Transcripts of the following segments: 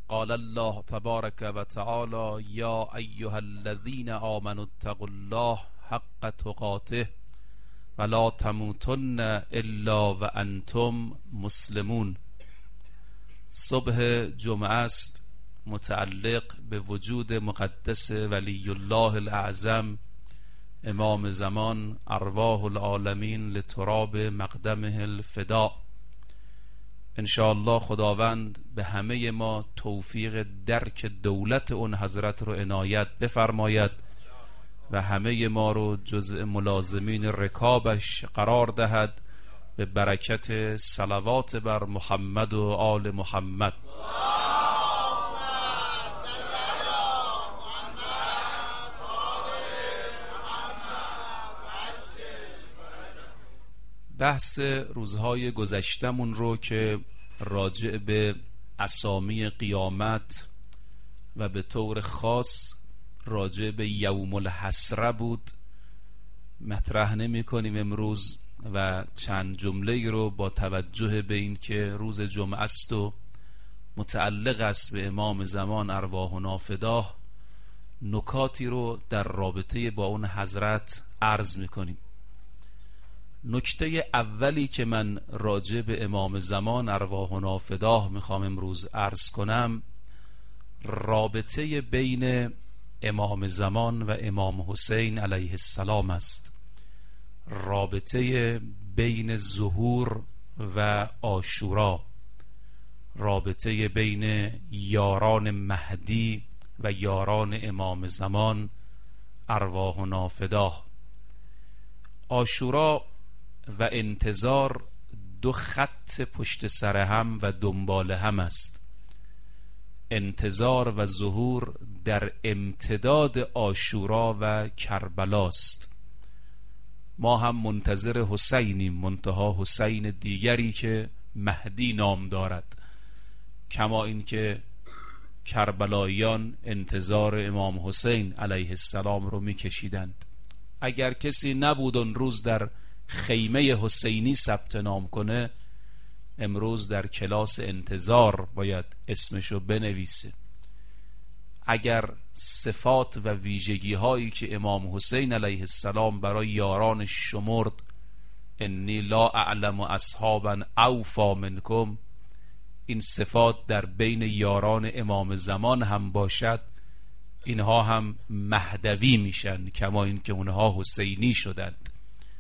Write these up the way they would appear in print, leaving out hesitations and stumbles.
قال الله تبارك و تعالى یا ایها الذین آمنوا اتقوا الله حق تقاته ولا تموتن الا وانتم مسلمون. صبح جمعه است، متعلق به وجود مقدس ولی الله الاعظم امام زمان ارواح العالمین لتراب مقدمه الفداء. انشاءالله خداوند به همه ما توفیق درک دولت اون حضرت رو عنایت بفرماید و همه ما رو جزء ملازمین رکابش قرار دهد به برکت صلوات بر محمد و آل محمد. بحث روزهای گذشتمون رو که راجع به اسامی قیامت و به طور خاص راجع به یوم الحسره بود مطرح نمی کنیم امروز و چند جمله رو با توجه به این که روز جمعه است و متعلق است به امام زمان ارواحنا فداه نکاتی رو در رابطه با اون حضرت عرض می کنیم. نکته اولی که من راجع به امام زمان ارواحنا فداه میخوام امروز عرض کنم رابطه بین امام زمان و امام حسین علیه السلام است. رابطه بین ظهور و عاشورا، رابطه بین یاران مهدی و یاران امام زمان ارواحنا فداه. عاشورا و انتظار دو خط پشت سر هم و دنبال هم است. انتظار و ظهور در امتداد عاشورا و کربلاست. ما هم منتظر حسینیم، منتها حسین دیگری که مهدی نام دارد، کما اینکه کربلاییان انتظار امام حسین علیه السلام رو میکشیدند. اگر کسی نبود اون روز در خیمه حسینی ثبت نام کنه امروز در کلاس انتظار باید اسمشو بنویسه. اگر صفات و ویژگی هایی که امام حسین علیه السلام برای یاران شمرد انی لا اعلم اصحابا اوفا منکم، این صفات در بین یاران امام زمان هم باشد اینها هم مهدوی میشن، کما این که اونها حسینی شدند.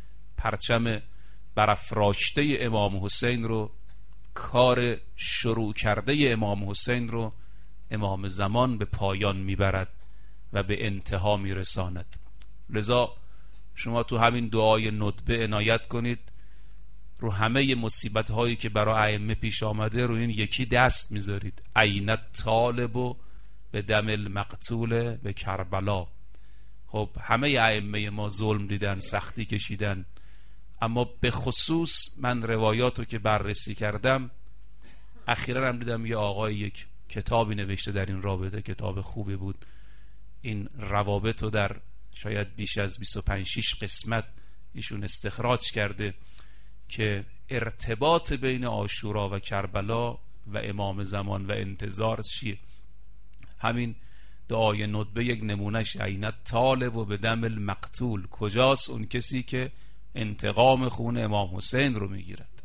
پرچم برافراشته امام حسین رو، کار شروع کرده امام حسین رو امام زمان به پایان میبرد و به انتها میرساند. لذا شما تو همین دعای ندبه عنایت کنید، رو همه مصیبت هایی که برای ائمه پیش آمده رو این یکی دست میذارید. عین طالب و به دم المقتول به کربلا. خب همه ائمه ما ظلم دیدن، سختی کشیدن، اما به خصوص من روایاتو که بررسی کردم اخیراً هم دیدم یه آقای یک کتابی نوشته در این رابطه، کتاب خوبی بود. این روابطو در شاید بیش از 25-6 قسمت ایشون استخراج کرده که ارتباط بین عاشورا و کربلا و امام زمان و انتظار چیه. همین دعای ندبه یک نمونهش، عین طالب و به دم المقتول، کجاست اون کسی که انتقام خون امام حسین رو میگیرد.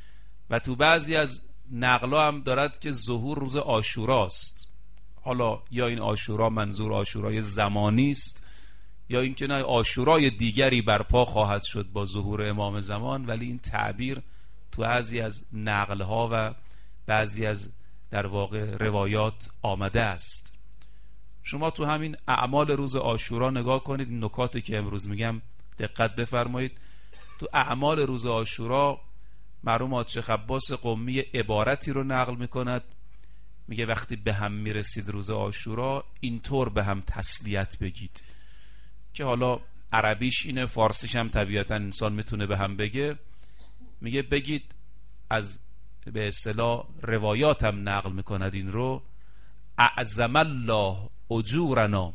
و تو بعضی از نقلا هم دارد که ظهور روز عاشوراست. حالا یا این عاشورا منظور عاشورای زمانی است یا اینکه نه عاشورای دیگری برپا خواهد شد با ظهور امام زمان، ولی این تعبیر تو بعضی از نقلها و بعضی از در واقع روایات آمده است. شما تو همین اعمال روز عاشورا نگاه کنید، این نکاتی که امروز میگم دقت بفرمایید. تو اعمال روز عاشورا مرحوم حاج عباس قمی عبارتی رو نقل میکند، میگه وقتی به هم میرسید روز عاشورا اینطور به هم تسلیت بگید، که حالا عربیش اینه، فارسیش هم طبیعتا انسان میتونه به هم بگه. میگه بگید، از به اصطلاح روایاتم نقل میکند این رو، اعظم الله اجورنا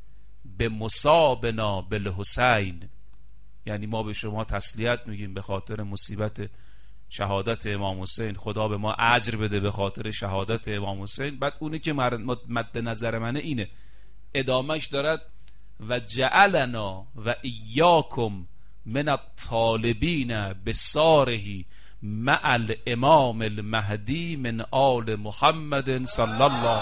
به مصابنا بالحسین، یعنی ما به شما تسلیت میگیم به خاطر مصیبت شهادت امام حسین، خدا به ما اجر بده به خاطر شهادت امام حسین. بعد اونی که مد نظر منه اینه، ادامش دارد و جعلنا و ایاکم من الطالبین بساره مع الامام المهدی من آل محمد صلی الله.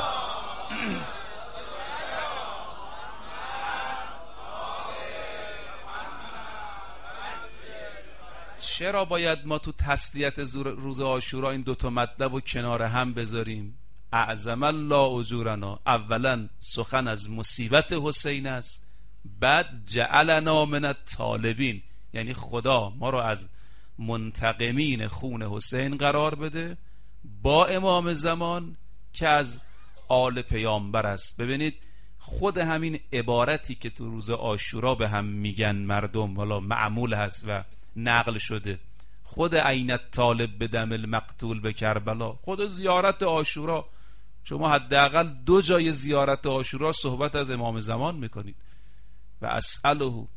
چرا باید ما تو تسلیت روز عاشورا این دوتا مطلب رو کنار هم بذاریم؟ اعظم الله اجورنا، اولا سخن از مصیبت حسین است، بعد جعلنا من الطالبین، یعنی خدا ما رو از منتقمین خون حسین قرار بده با امام زمان که از آل پیامبر است. ببینید خود همین عبارتی که تو روز عاشورا به هم میگن مردم، والا معمول هست و نقل شده، خود عین الطالب به دم المقتول به کربلا، خود زیارت عاشورا، شما حداقل 2 جای زیارت عاشورا صحبت از امام زمان میکنید. و اسأله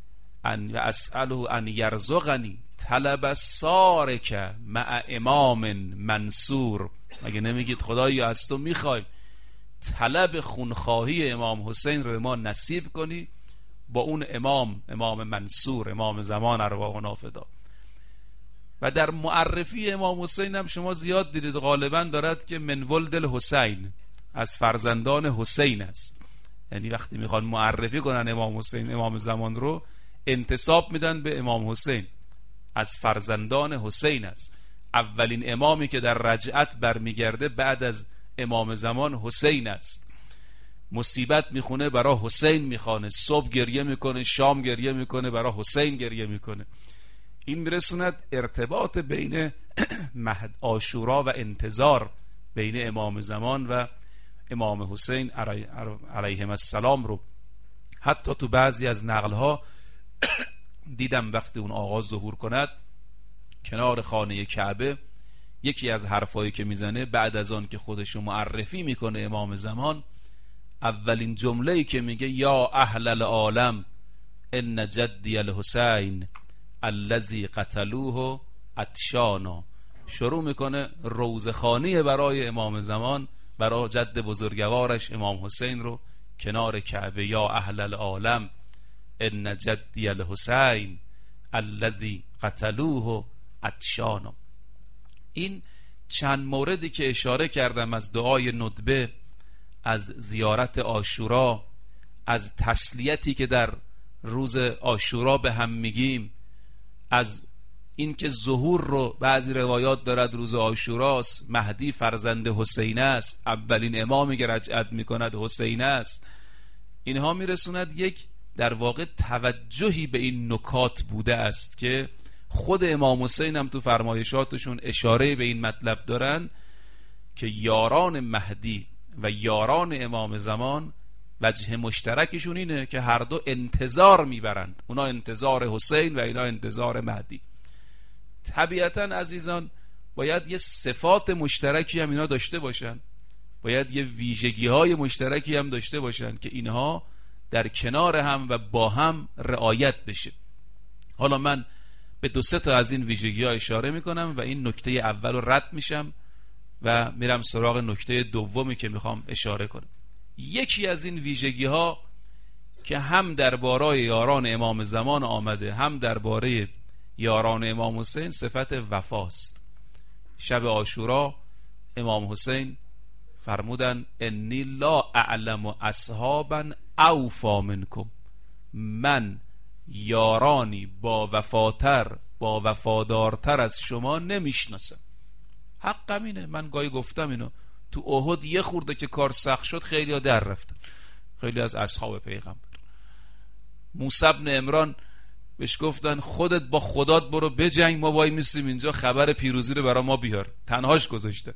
ان یرزقنی طلب سارک مع امام منصور. مگه نمیگید خدایا از تو میخوایم طلب خونخواهی امام حسین رو ما نصیب کنی با اون امام منصور، امام زمان ارواحنا فدا. و در معرفی امام حسین هم شما زیاد دیدید غالبا دارد که من ولد الحسین، از فرزندان حسین است. یعنی وقتی میخوان معرفی کنن امام حسین، امام زمان رو انتساب میدن به امام حسین، از فرزندان حسین است. اولین امامی که در رجعت برمیگرده بعد از امام زمان حسین است. مصیبت میخونه برای حسین میخونه، صبح گریه میکنه، شام گریه میکنه، برای حسین گریه میکنه. این میرسوند ارتباط بین عاشورا و انتظار بین امام زمان و امام حسین علیهم السلام رو. حتی تو بعضی از نقلها دیدم وقتی اون آقا ظهور کند کنار خانه کعبه، یکی از حرفایی که میزنه بعد از آن که خودشو معرفی میکنه امام زمان، اولین جمله‌ای که میگه یا اهل العالم ان جدی الحسین الذی قتلوه عطشانا. شروع میکنه روزخوانی برای امام زمان، برای جد بزرگوارش امام حسین رو کنار کعبه، یا اهل العالم ان جدی الحسین الذی قتلوه عطشانا. این چند موردی که اشاره کردم از دعای ندبه، از زیارت عاشورا، از تسلیتی که در روز عاشورا به هم میگیم، از این که ظهور رو بعضی روایات دارد روز عاشوراست، مهدی فرزند حسین است، اولین امامی که رجعت میکند حسین است، اینها میرسوند یک در واقع توجهی به این نکات بوده است که خود امام حسین هم تو فرمایشاتشون اشاره به این مطلب دارن که یاران مهدی و یاران امام زمان وجه مشترکشون اینه که هر دو انتظار میبرند، اونا انتظار حسین و اینا انتظار مهدی. طبیعتا عزیزان باید یه صفات مشترکی هم اینا داشته باشن، باید یه ویژگی های مشترکی هم داشته باشن که اینها در کنار هم و با هم رعایت بشه. حالا من به 2-3 تا از این ویژگی ها اشاره میکنم و این نکته اول رو رد میشم و میرم سراغ نکته دومی که میخوام اشاره کنم. یکی از این ویژگی ها که هم درباره یاران امام زمان آمده هم درباره یاران امام حسین، صفت وفاست. شب عاشورا امام حسین فرمودن انی لا اعلم اصحابا اوفا منکم، من یارانی با وفاتر، با وفادارتر از شما نمیشناسم. حقم اینه، من گاهی گفتم اینو، تو احد یه خورده که کار سخت شد خیلی ها در رفتن، خیلی از اصحاب پیغمبر. موسی بن عمران بهش گفتن خودت با خدات برو بجنگ، ما وای میسیم اینجا خبر پیروزی رو برای ما بیار، تنهاش گذاشتن.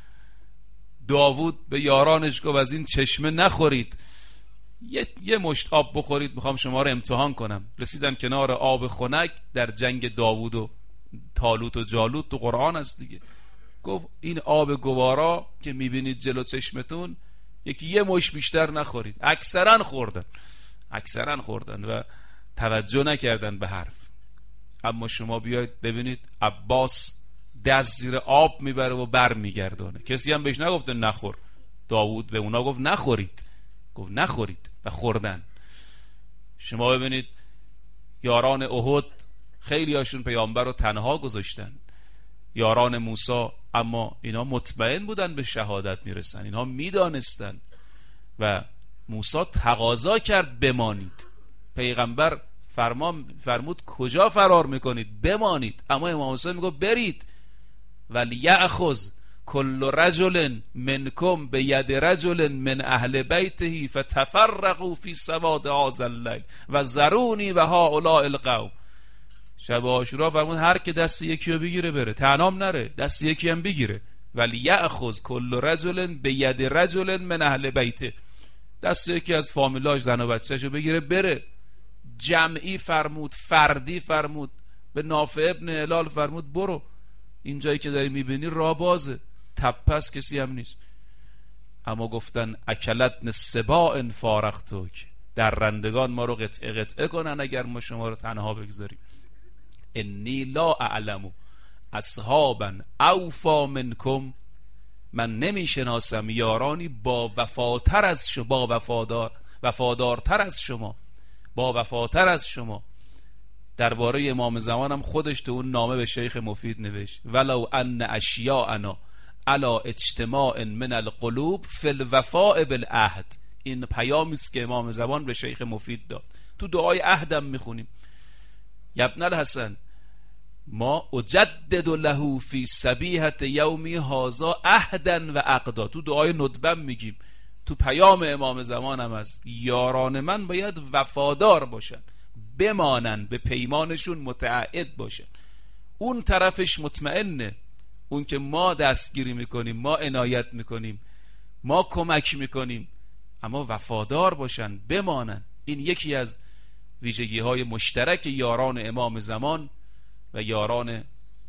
داوود به یارانش گفت از این چشمه نخورید، یه مشت آب بخورید میخوام شما رو امتحان کنم. رسیدن کنار آب خنک، در جنگ داوود و طالوت و جالوت تو قرآن هست دیگه، گفت این آب گوارا که میبینید جلو چشمتون یه مشت بیشتر نخورید. اکثرا خوردن و توجه نکردن به حرف. اما شما بیاید ببینید عباس دست زیر آب میبره و بر میگردانه. کسی هم بهش نگفته نخور. داوود به اونا گفت نخورید، گفت نخورید و خوردن. شما ببینید یاران احد خیلی هاشون پیامبر رو تنها گذاشتن، یاران موسی، اما اینا مطمئن بودن به شهادت میرسن، اینها میدانستن و موسی تقاضا کرد بمانید. پیغمبر فرمود کجا فرار میکنید؟ بمانید. اما امام حسین میگه برید. ولیأخذ کل رجل منکم بید رجل من اهل بیته فتفرقوا فی سواد هذا الليل و ذرونی و هؤلاء القوم. شب عاشورا فرمود هر که دست یکی رو بگیره بره، تنهام نره، دست یکی هم بگیره. ولیأخذ کل رجل بید رجل من اهل بیته، دست یکی از فامیلاش زن و بچه‌شو بگیره بره. جمعی فرمود، فردی فرمود. به نافع ابن هلال فرمود برو، این جایی که داری میبینی راه بازه، تپس کسی هم نیست. اما گفتن اکلتن سباء فارقتک، در رندگان ما رو قطعه قطعه کنن اگر ما شما رو تنها بگذاریم. انی لا اعلم اصحابا اوفا منکم، من نمیشناسم یارانی با وفاتر از شما، وفادارتر از شما، با وفاتر از شما. درباره امام زمانم خودش تو اون نامه به شیخ مفید نوشت ولو ان اشیاءنا علی اجتماع من القلوب فی الوفاء بالعهد. این پیامی است که امام زمان به شیخ مفید داد. تو دعای عهدم میخونیم ابن الحسن ما اجدد له فی صبیحة یومی هذا عهدا و عقدا. تو دعای ندبم میگیم، تو پیام امام زمانم هست یاران من باید وفادار باشن، بمانن، به پیمانشون متعهد باشن. اون طرفش مطمئنه، اون که ما دستگیری میکنیم، ما عنایت میکنیم، ما کمک میکنیم، اما وفادار باشن، بمانن. این یکی از ویژگی های مشترک یاران امام زمان و یاران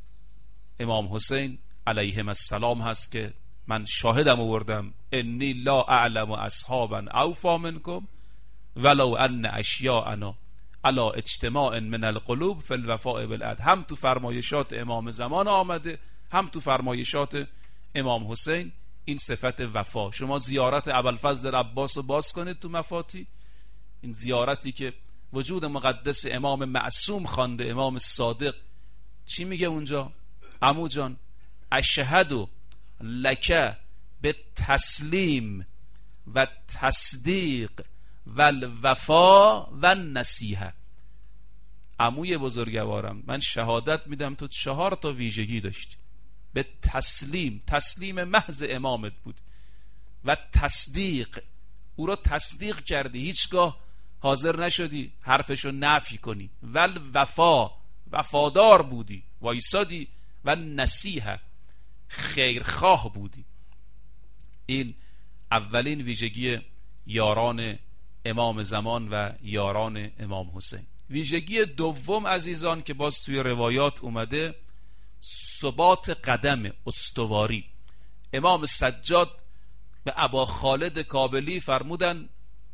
امام حسین علیهم السلام هست که من شاهدم آوردم انی لا اعلم اصحابا اوفا منکم ولو ان اشیاءنا علی اجتماع من القلوب فی الوفاء بالعهد. هم تو فرمایشات امام زمان آمده، هم تو فرمایشات امام حسین این صفت وفا. شما زیارت ابوالفضل عباس رو باز کنید تو مفاتی، این زیارتی که وجود مقدس امام معصوم خوانده، امام صادق، چی میگه اونجا؟ عمو جان اشهد لک به تسلیم و تصدیق و الوفا و نصیحه. عموی بزرگوارم من شهادت میدم تو 4 تا ویژگی داشتی. به تسلیم، تسلیم محض امامت بود، و تصدیق، او را تصدیق کردی، هیچگاه حاضر نشدی حرفشو نفی کنی. و الوفا، وفادار بودی، وایسادی. و نصیحه، خیرخواه بودی. این اولین ویژگی یاران امام زمان و یاران امام حسین. ویژگی دوم عزیزان که باز توی روایات اومده، ثبات قدم، استواری. امام سجاد به ابا خالد کابلی فرمودن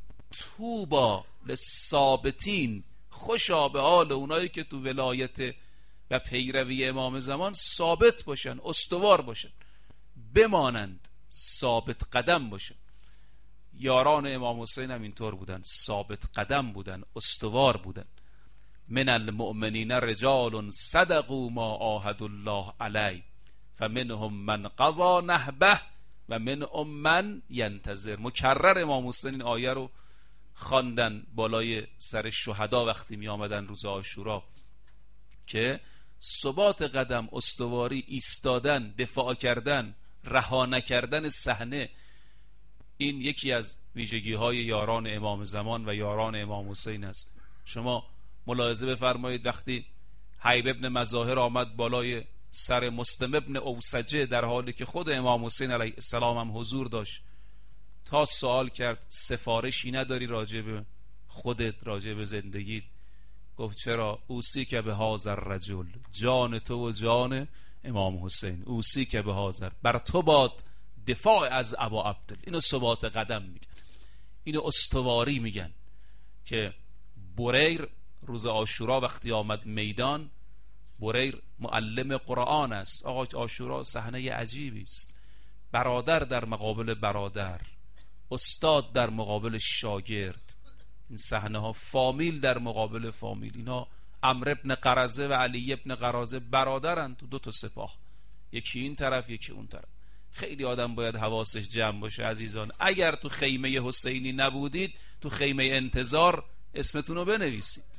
توبا للثابتین، خوشا به حال اونایی که تو ولایت و پیروی امام زمان ثابت باشن، استوار باشن، بمانند، ثابت قدم باشن. یاران امام حسین هم اینطور بودن، ثابت قدم بودن، استوار بودن. من المؤمنین رجال صدقوا ما عاهدوا الله علیه فمنهم من قضی نحبه و منهم من ینتظر. مکرر امام حسین این آیه رو خواندن بالای سر شهدا وقتی می آمدن روز عاشورا، که ثبات قدم، استواری، ایستادن، دفاع کردن، رها نکردن صحنه، این یکی از ویژگی های یاران امام زمان و یاران امام حسین است. شما ملاحظه بفرمایید وقتی حیب ابن مظاهر آمد بالای سر مسلم ابن اوسجه در حالی که خود امام حسین علیه السلام هم حضور داشت، تا سوال کرد سفارشی نداری راجع به خودت، راجع به زندگیت؟ گفت چرا؟ اوسی که به حاضر رجل، جان تو و جان امام حسین، اوسی که به حاضر، بر تو باد دفاع از ابا عبدال. اینو ثبات قدم میگن، اینو استواری میگن. که بریر روز عاشورا وقتی آمد میدان، بریر معلم قرآن است. آقا عاشورا صحنه عجیبی است، برادر در مقابل برادر، استاد در مقابل شاگرد، این صحنه ها، فامیل در مقابل فامیل. اینا عمرو ابن قرزه و علی ابن قرزه برادرن تو دو تا سپاه، یکی این طرف یکی اون طرف. خیلی آدم باید حواسش جمع باشه عزیزان. اگر تو خیمه حسینی نبودید، تو خیمه انتظار اسمتون رو بنویسید.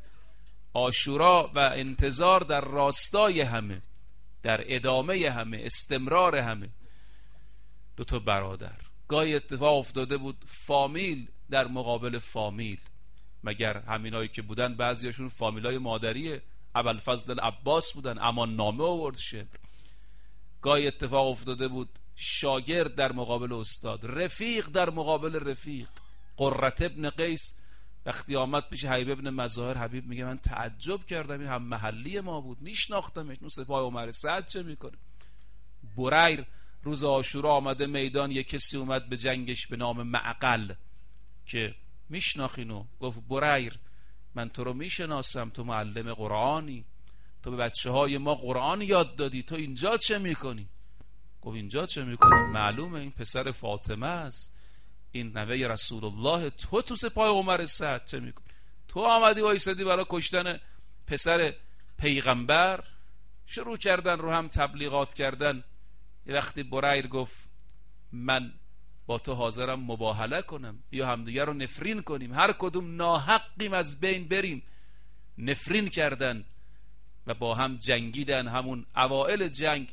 عاشورا و انتظار در راستای همه، در ادامه همه، استمرار همه. دو تا برادر. گاهی اتفاق افتاده بود فامیل در مقابل فامیل، مگر همینایی که بودن بعضیاشون فامیلای مادری ابوالفضل العباس بودن، امان نامه آورد شبر. گاهی اتفاق افتاده بود شاگرد در مقابل استاد، رفیق در مقابل رفیق. قرة ابن قیس وقتی آمد پیش حبیب ابن مظاهر، حبیب میگه من تعجب کردم، این هم محلی ما بود، میشناختمش، اون سپاه عمر سعد چه میکنه. بریر روز عاشورا آمده میدان، یک کسی اومد به جنگش به نام معقل که میشناخینو. گفت بریر من تو رو میشناسم، تو معلم قرآنی، تو به بچه های ما قرآن یاد دادی، تو اینجا چه میکنی؟ گفت اینجا چه میکنم؟ معلومه این پسر فاطمه است، این نوه رسول الله، تو سپاه عمر سعد چه میکنی؟ تو آمدی وایسادی برای کشتن پسر پیغمبر. شروع کردن رو هم تبلیغات کردن. یه وقتی بریر گفت من با تو حاضرم مباهله کنم، یا همدیگه رو نفرین کنیم، هر کدوم ناحقیم از بین بریم. نفرین کردن و با هم جنگیدن. همون اوائل جنگ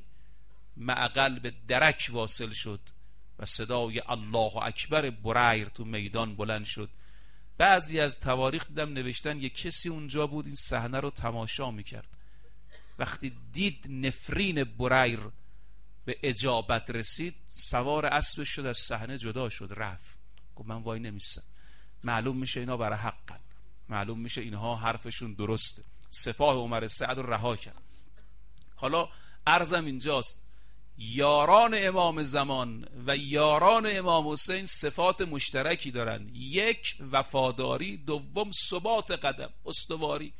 معقل به درک واصل شد و صدای الله اکبر بریر تو میدان بلند شد. بعضی از تواریخ دیدم نوشتن یک کسی اونجا بود این صحنه رو تماشا میکرد. وقتی دید نفرین بریر به اجابت رسید، سوار اسبش شد، از صحنه جدا شد، رفت. گفت من وای نمیستم، معلوم میشه اینا برای حقن، معلوم میشه اینها حرفشون درسته. سپاه عمر سعد رو رها کرد. حالا عرضم اینجاست، یاران امام زمان و یاران امام حسین صفات مشترکی دارن. یک، وفاداری. دوم، ثبات قدم، استواری.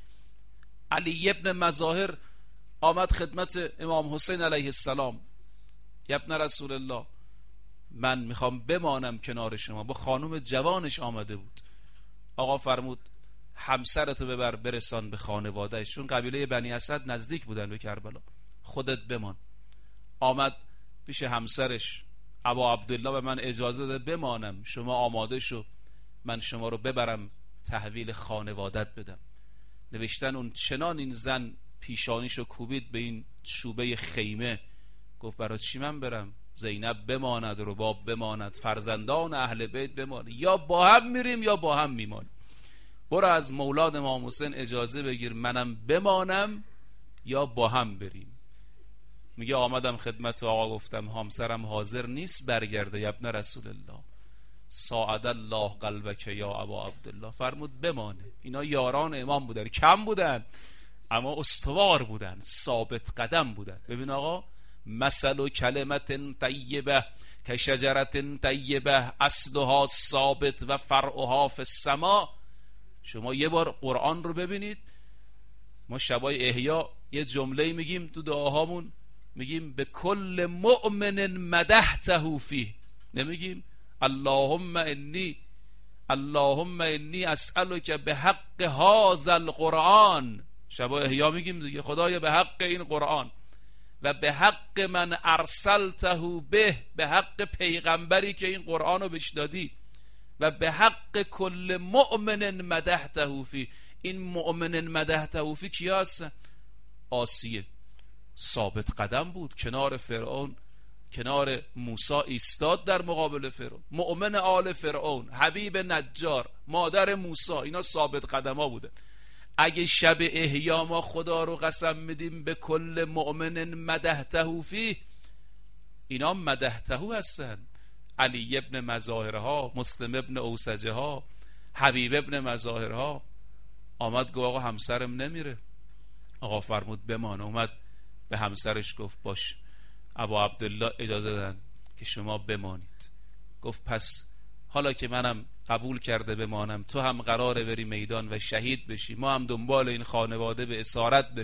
علی ابن مظاهر آمد خدمت امام حسین علیه السلام، ابن رسول الله من میخوام بمانم کنار شما. با خانم جوانش آمده بود. آقا فرمود همسرتو ببر برسان به خانوادهش، چون قبیله بنی اسد نزدیک بودن به کربلا. خودت بمان. آمد پیش همسرش، ابا عبدالله به من اجازه ده بمانم، شما آماده شو من شما رو ببرم تحویل خانوادت بدم. نوشتن اون چنان این زن پیشانیشو کوبید به این چوبه خیمه، گفت برای چی من برم؟ زینب بماند، رباب بماند، فرزندان اهل بیت بماند، یا با هم میریم یا با هم میمانیم. برو از مولاد امام حسین اجازه بگیر منم بمانم یا با هم بریم. میگه آمدم خدمت آقا، گفتم همسرم حاضر نیست برگرده یا ابن رسول الله. ساعد الله قلبک یا ابا عبدالله. فرمود بمانه. اینا یاران امام بودن، کم بودن اما استوار بودن، ثابت قدم بودن. ببین آقا، مثل کلمت طیبه که شجرت طیبه اصلها ثابت و فرعها فی السما. شما یه بار قرآن رو ببینید. ما شبای احیا یه جمله میگیم تو دعاهامون، میگیم به کل مؤمن مدحته فیه، نمیگیم اللهم انی اسألک به حق هذا القرآن. شبای احیا میگیم دیگه، خدایا به حق این قرآن و به حق من ارسلته به حق پیغمبری که این قرآن رو بهش دادی و به حق کل مؤمن مدحته فی. این مؤمن مدحته فی کی هستن؟ آسیه ثابت قدم بود، کنار فرعون، کنار موسی ایستاد در مقابل فرعون. مؤمن آل فرعون، حبیب نجار، مادر موسی، اینا ثابت قدم ها بودن. اگه شب احیا ما خدا رو قسم میدیم به کل مؤمن مدحته فی، اینا مدحته هستن. علی ابن مظاهرها، مسلم ابن اوسجه ها، حبیب ابن مظاهرها. آمد گفت آقا همسرم نمیره. آقا فرمود بمانه. اومد به همسرش گفت باش، ابا عبدالله اجازه دادن که شما بمانید. گفت پس حالا که منم قبول کرده بمانم، تو هم قراره بری میدان و شهید بشی، ما هم دنبال این خانواده به اسارت بریم،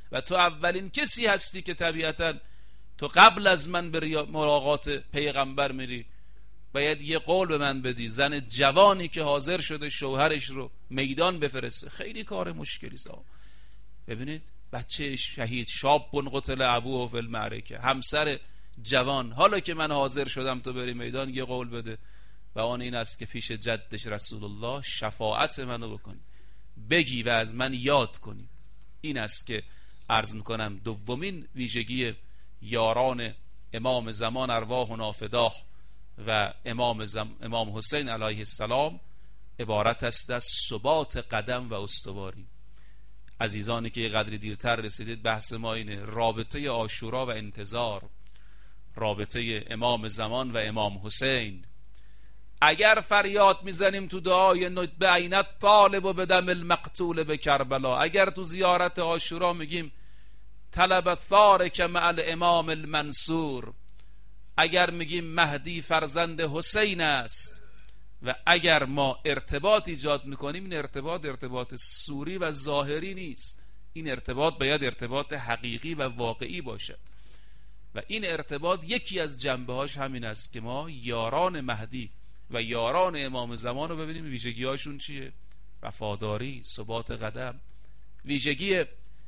و تو اولین کسی هستی که طبیعتا تو قبل از من به ملاقات پیغمبر میری، باید یه قول به من بدی زن جوانی که حاضر شده شوهرش رو میدان بفرسته. خیلی کار مشکلی است. ببینید بچه شهید، شاب قتل ابوه فی المعرکه، همسر جوان، حالا که من حاضر شدم تو بری میدان یه قول بده و آن این است که پیش جدش رسول الله شفاعت منو بکنی، بگی و از من یاد کنی. این است که عرض میکنم دومین ویژگی یاران امام زمان ارواحنا فداه و امام حسین علیه السلام عبارت است از ثبات قدم و استواری. عزیزانی که یه قدری دیرتر رسیدید، بحث ما اینه رابطه عاشورا و انتظار، رابطه امام زمان و امام حسین. اگر فریاد میزنیم تو دعای بعینت طالب و بدم المقتول به کربلا، اگر تو زیارت عاشورا میگیم طلب ثارک مع الامام المنصور، اگر میگیم مهدی فرزند حسین است، و اگر ما ارتباط ایجاد میکنیم، این ارتباط سوری و ظاهری نیست، این ارتباط باید ارتباط حقیقی و واقعی باشد. و این ارتباط یکی از جنبه‌هاش همین است که ما یاران مهدی و یاران امام زمان رو ببینیم ویژگی‌هاشون چیه؟ وفاداری، ثبات قدم. ویژگی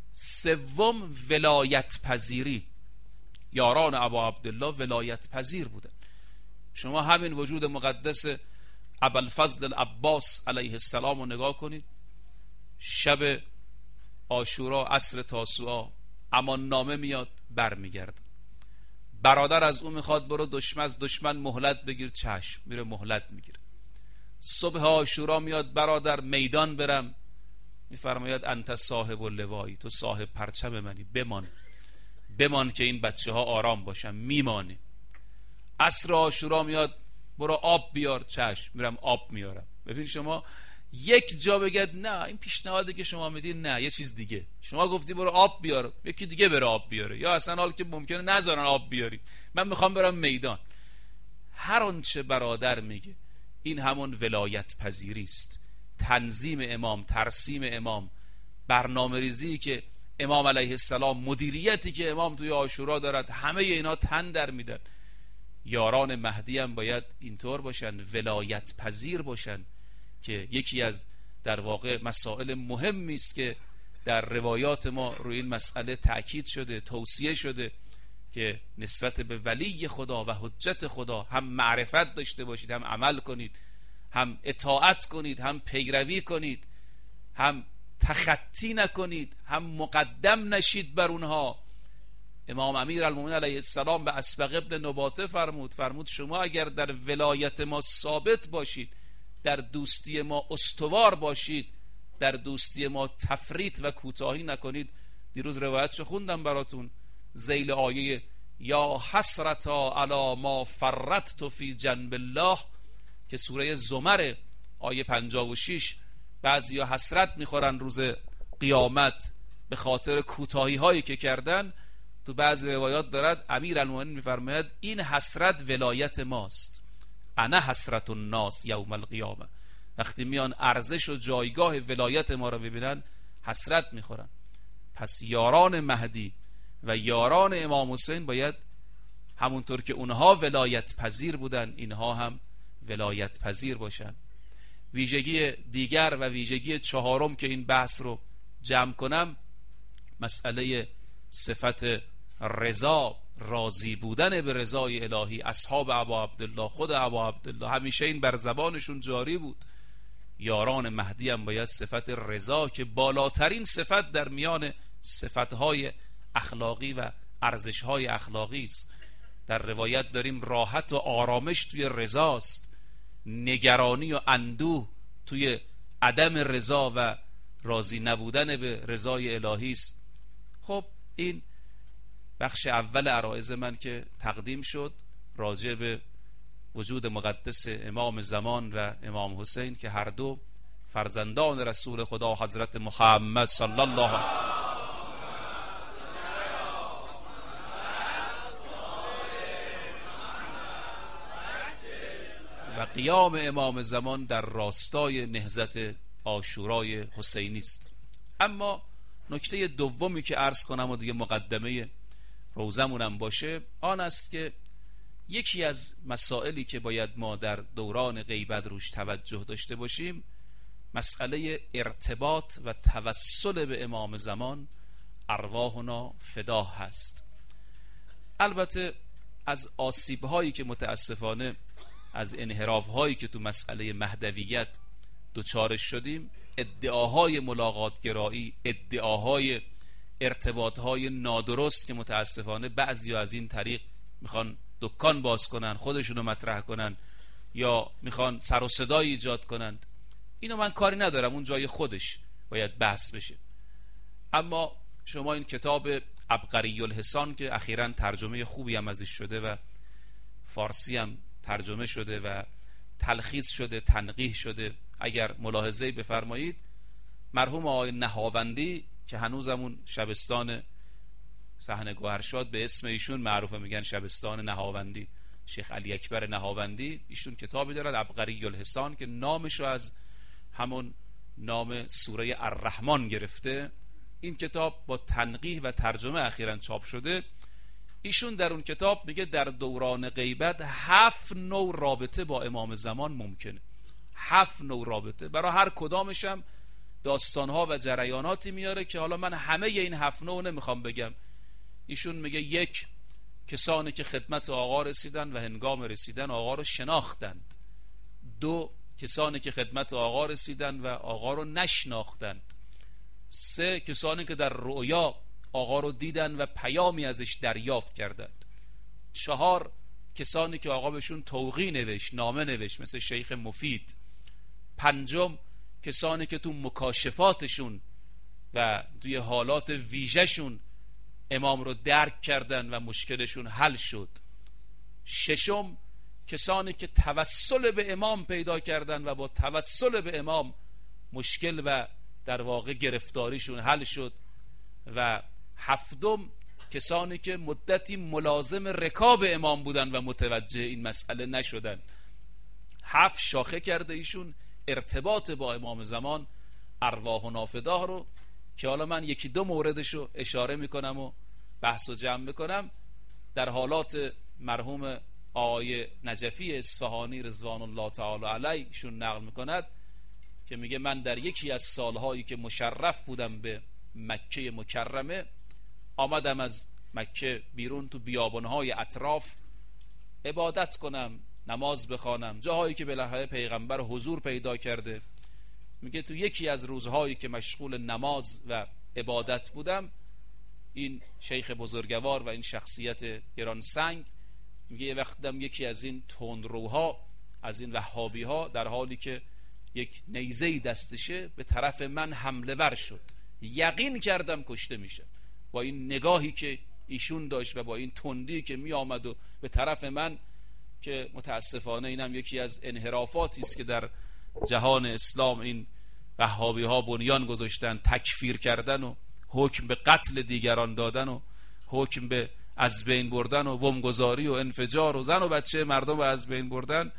سوم ولایت پذیری. یاران ابا عبدالله ولایت پذیر بودن. شما همین وجود مقدس ابوالفضل العباس علیه السلام رو نگاه کنید. شب عاشورا عصر تاسوعا امان نامه میاد، بر میگرد. برادر از اون میخواد برو از دشمن مهلت بگیر، چشم، میره مهلت میگیره. صبح عاشورا میاد برادر میدان برم، میفرماید انت صاحب اللوایی، تو صاحب پرچم منی، بمان که این بچه ها آرام باشن. میمانه. عصر عاشورا میاد برو آب بیار، چشم، میرم آب میارم. ببین شما یک جا بگید نه این پیشنهادی که شما میدین، نه یه چیز دیگه، شما گفتی برو آب بیار، یکی دیگه بره آب بیاره، یا اصلا حال که ممکنه نذارن آب بیاری، من میخوام برم میدان. هر آنچه برادر میگه این همون ولایت پذیری است. تنظیم امام، ترسیم امام، برنامه ریزی که امام علیه السلام، مدیریتی که امام توی عاشورا دارد، همه اینا تن در میدن. یاران مهدی هم باید اینطور باشن، ولایت پذیر باشن، که یکی از در واقع مسائل مهمی است که در روایات ما روی این مسئله تأکید شده، توصیه شده که نسبت به ولی خدا و حجت خدا هم معرفت داشته باشید، هم عمل کنید، هم اطاعت کنید، هم پیروی کنید، هم تخطی نکنید، هم مقدم نشید بر اونها. امام امیر المؤمنین علیه السلام به اسبغ ابن نباته فرمود شما اگر در ولایت ما ثابت باشید، در دوستی ما استوار باشید، در دوستی ما تفریط و کوتاهی نکنید. دیروز روایتشو خوندم براتون، ذیل آیه یا حسرتا علی ما فرطت فی جنب الله که سوره زمر آیه 56. بعضیا حسرت میخورن روز قیامت به خاطر کوتاهی هایی که کردن. تو بعضی روایات دارد امیر المؤمنین میفرماید این حسرت ولایت ماست، انا حسرت الناس یوم القیامه. وقتی میان ارزش و جایگاه ولایت ما رو ببینن حسرت میخورن. پس یاران مهدی و یاران امام حسین باید همونطور که اونها ولایت پذیر بودن، اینها هم ولایت پذیر باشن. ویژگی دیگر و ویژگی چهارم که این بحث رو جمع کنم، مسئله صفت رضا، راضی بودن به رضای الهی. اصحاب ابا عبدالله، خود ابا عبدالله، همیشه این بر زبانشون جاری بود. یاران مهدی هم باید صفت رضا که بالاترین صفت در میان صفتهای اخلاقی و ارزشهای اخلاقی است. در روایت داریم راحت و آرامش توی رضاست، نگرانی و اندوه توی عدم رضا و راضی نبودن به رضای الهی است. خب این بخش اول عرایض من که تقدیم شد راجع به وجود مقدس امام زمان و امام حسین که هر دو فرزندان رسول خدا حضرت محمد صلی الله علیه و قیام امام زمان در راستای نهضت عاشورای حسینی است. اما نکته دومی که عرض کنم و دیگه مقدمه روزمونم باشه، آن است که یکی از مسائلی که باید ما در دوران غیبت روش توجه داشته باشیم مسئله ارتباط و توسل به امام زمان ارواحنا فدا هست. البته از آسیب‌هایی که متاسفانه از انحراف‌هایی که تو مسئله مهدویت دوچارش شدیم، ادعاهای ملاقات گرایی، ادعاهای ارتباطهای نادرست که متاسفانه بعضی از این طریق میخوان دکان باز کنن، خودشونو مطرح کنن یا میخوان سر و صدای ایجاد کنن، اینو من کاری ندارم، اون جای خودش باید بحث بشه. اما شما این کتاب عبقری الحسان که اخیراً ترجمه خوبی هم ازش شده و فارسی هم ترجمه شده و تلخیص شده، تنقیح شده، اگر ملاحظه‌ای بفرمایید، مرحوم آقای نهاوندی که هنوزمون شبستان صحن گوهرشاد به اسم ایشون معروفه، میگن شبستان نهاوندی، شیخ علی اکبر نهاوندی، ایشون کتابی دارد عبقری الحسان که نامشو از همون نام سوره الرحمن گرفته. این کتاب با تنقیح و ترجمه اخیراً چاپ شده. ایشون در اون کتاب میگه در دوران غیبت 7 نوع رابطه با امام زمان ممکنه. 7 نوع رابطه، برای هر کدامش هم داستانها و جریاناتی میاره که حالا من همه این 7 نوع نمیخوام بگم. ایشون میگه 1 کسانی که خدمت آقا رسیدن و هنگام رسیدن آقا رو شناختند. 2 کسانی که خدمت آقا رسیدن و آقا رو نشناختند. 3 کسانی که در رؤیا آقا رو دیدن و پیامی ازش دریافت کردند. 4 کسانی که آقا بهشون توقیع نوشت، نامه نوشت، مثل شیخ مفید. 5 کسانی که تو مکاشفاتشون و توی حالات ویژه‌شون امام رو درک کردن و مشکلشون حل شد. 6 کسانی که توسل به امام پیدا کردن و با توسل به امام مشکل و در واقع گرفتاریشون حل شد. و 7 کسانی که مدتی ملازم رکاب امام بودن و متوجه این مسئله نشدن. 7 شاخه کرده ایشون ارتباط با امام زمان ارواح و نافده رو، که حالا من 1-2 موردشو اشاره میکنم و بحث و جمع میکنم. در حالات مرحوم آقای نجفی اصفهانی رضوان الله تعالی علیه ایشون نقل میکند که میگه من در یکی از سالهایی که مشرف بودم به مکه مکرمه، آمدم از مکه بیرون تو بیابانهای اطراف عبادت کنم، نماز بخوانم، جاهایی که بالاخره پیغمبر حضور پیدا کرده. میگه تو یکی از روزهایی که مشغول نماز و عبادت بودم، این شیخ بزرگوار و این شخصیت گرانسنگ میگه یه وقتم یکی از این تندروها، از این وهابی ها، در حالی که یک نیزه‌ای دستشه به طرف من حمله ور شد. یقین کردم کشته میشه. با این نگاهی که ایشون داشت و با این تندی که می آمد و به طرف من، که متاسفانه اینم یکی از انحرافاتی است که در جهان اسلام این وهابی ها بنیان گذاشتن، تکفیر کردن و حکم به قتل دیگران دادن و حکم به از بین بردن و بمبگذاری و انفجار و زن و بچه مردم رو از بین بردن.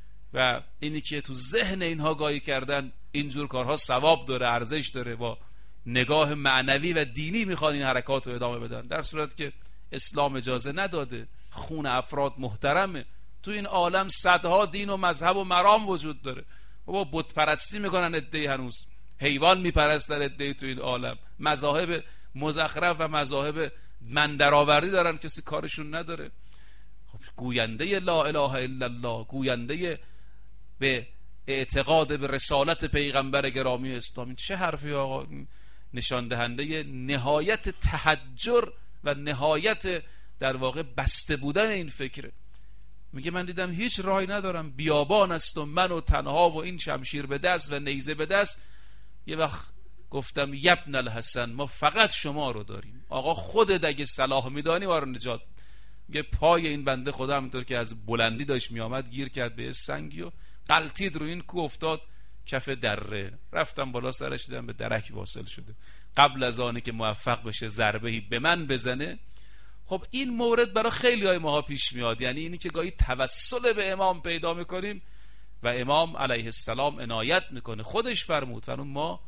و اینی که تو ذهن اینها گاهی کردن اینجور کارها ثواب داره، ارزش داره، با نگاه معنوی و دینی میخوان این حرکات رو ادامه بدن، در صورت که اسلام اجازه نداده. خون افراد محترمه. تو این عالم صدها دین و مذهب و مرام وجود داره. بابا بت پرستی میکنن عده‌ای، هنوز حیوان میپرستن عده‌ای تو این عالم، مذاهب مزخرف و مذاهب من درآوردی دارن، کسی کارشون نداره. خب گوینده لا اله الا الله، گوینده به اعتقاد به رسالت پیغمبر گرامی اسلامی، چه حرفی آقا؟ نشان دهنده نهایت تحجر و نهایت در واقع بسته بودن این فکره. میگه من دیدم هیچ راهی ندارم، بیابان است و من و تنها و این شمشیر به دست و نیزه به دست. یه وقت گفتم یبن الحسن، ما فقط شما رو داریم. آقا خودت اگه صلاح میدانی ما رو نجات. میگه پای این بنده خدا همینطور که از بلندی داشت میامد گیر کرد به سنگی و غلطید رو این کو، افتاد کف دره. رفتم بالا سرش، دیدم به درک واصل شده. قبل از آنی که موفق بشه ضربه‌ای به من بزنه. خب این مورد برای خیلی های ماها پیش میاد، یعنی اینی که گاهی توسل به امام پیدا میکنیم و امام علیه السلام عنایت میکنه. خودش فرمود ما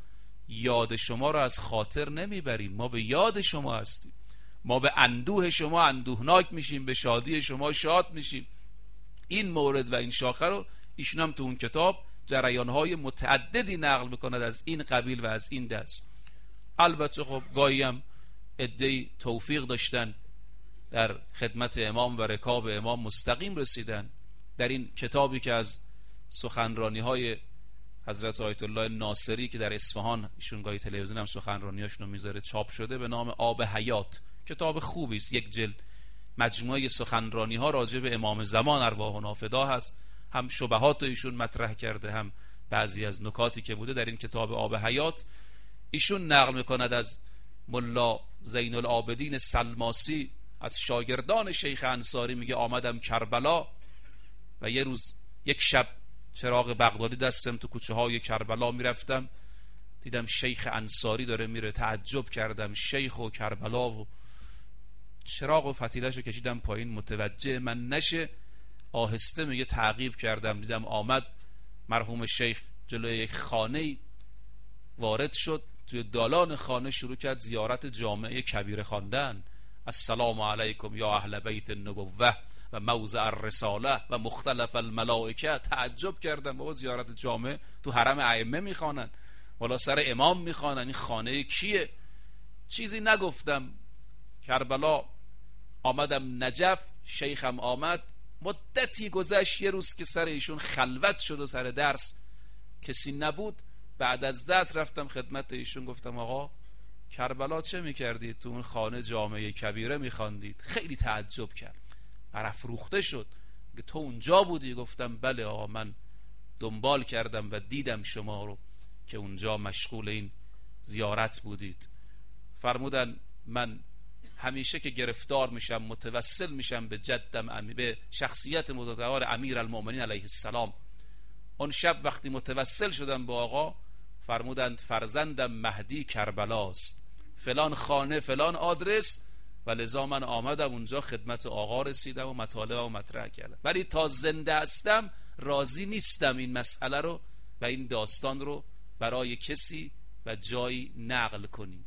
یاد شما رو از خاطر نمیبریم، ما به یاد شما هستیم، ما به اندوه شما اندوهناک میشیم، به شادی شما شاد میشیم. این مورد و این شاخه رو ایشون هم تو اون کتاب جریانهای متعددی نقل میکند از این قبیل و از این دست. البته خب گاهی هم عده‌ای توفیق داشتن در خدمت امام و رکاب امام مستقیم رسیدن. در این کتابی که از سخنرانی های حضرت آیت الله ناصری که در اصفهان ایشون گاهی تلویزیون هم سخنرانیاشون رو میذاره چاپ شده، به نام آب حیات، کتاب خوبی است، یک جلد، مجموعه سخنرانی ها راجع به امام زمان ارواحنا فدا هست. هم شبهات ایشون مطرح کرده، هم بعضی از نکاتی که بوده در این کتاب آب حیات. ایشون نقل میکند از ملا زین العابدین سلماسی، از شاگردان شیخ انصاری، میگه آمدم کربلا و یه روز یک شب چراغ بغدادی دستم، تو کوچه های کربلا میرفتم، دیدم شیخ انصاری داره میره، تعجب کردم، شیخ و کربلا، و چراغ و فتیلش رو کشیدم پایین متوجه من نشه. آهسته میگه تعقیب کردم، دیدم آمد مرحوم شیخ جلوی یک خانه وارد شد، توی دالان خانه شروع کرد زیارت جامعه کبیره خواندن، السلام علیکم یا اهل بیت النبوه و موضع الرساله و مختلف الملائکه. تعجب کردم، بابا زیارت جامعه تو حرم ائمه میخوانن، والا سر امام میخوانن، این خانه کیه؟ چیزی نگفتم. کربلا آمدم نجف، شیخم آمد، مدتی گذشت، یه روز که سر ایشون خلوت شد و سر درس کسی نبود، بعد از درس رفتم خدمت ایشون، گفتم آقا کربلا چه میکردید؟ تو اون خانه جامعه کبیره میخواندید. خیلی تعجب کرد، برافروخته شد، تو اونجا بودی؟ گفتم بله آقا، من دنبال کردم و دیدم شما رو که اونجا مشغول این زیارت بودید. فرمودن من همیشه که گرفتار میشم متوسل میشم به جدم، به شخصیت متعال امیر المؤمنین علیه السلام. اون شب وقتی متوسل شدم به آقا، فرمودند فرزندم مهدی کربلاست، فلان خانه فلان آدرس، و لذا من آمدم اونجا خدمت آقا رسیدم و مطالب و مطرح کردم. ولی تا زنده هستم راضی نیستم این مسئله رو و این داستان رو برای کسی و جایی نقل کنیم.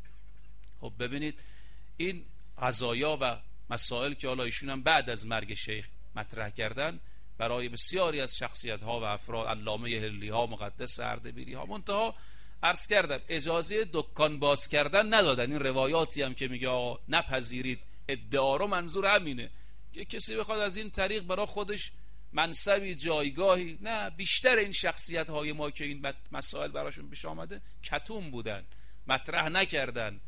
خب ببینید این قضایا و مسائل که حالا ایشون هم بعد از مرگ شیخ مطرح کردن برای بسیاری از شخصیت ها و افراد، علامه هلی ها، مقدس اردبیلی ها، منتها عرض کردم اجازه دکان باز کردن ندادن. این روایاتی هم که میگه آقا نپذیرید ادعا رو، منظور همینه که کسی بخواد از این طریق برای خودش منصبی، جایگاهی، نه، بیشتر این شخصیت های ما که این مسائل براشون پیش آمده کتوم بودن، مطرح نکردن،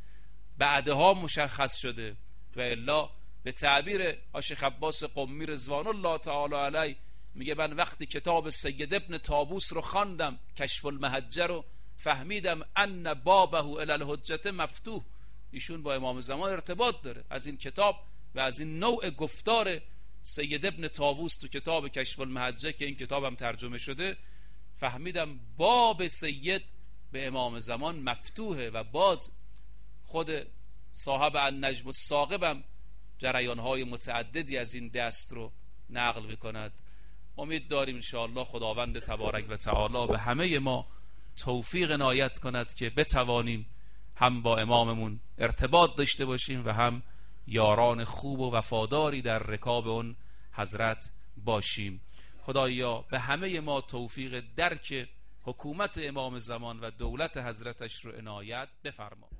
بعدها مشخص شده. و الا به تعبیر شیخ عباس قمی رضوان الله تعالی علیه میگه من وقتی کتاب سید ابن طاووس رو خواندم، کشف المحجه رو، فهمیدم ان بابه الی الحجه مفتوح. ایشون با امام زمان ارتباط داره. از این کتاب و از این نوع گفتار سید ابن طاووس تو کتاب کشف المحجه که این کتاب هم ترجمه شده، فهمیدم باب سید به امام زمان مفتوحه. و باز خود صاحب النجم الثاقب هم جریانهای متعددی از این دست رو نقل میکند. امید داریم انشاءالله خداوند تبارک و تعالی به همه ما توفیق عنایت کند که بتوانیم هم با اماممون ارتباط داشته باشیم و هم یاران خوب و وفاداری در رکاب اون حضرت باشیم. خدایا به همه ما توفیق درک حکومت امام زمان و دولت حضرتش رو عنایت بفرما.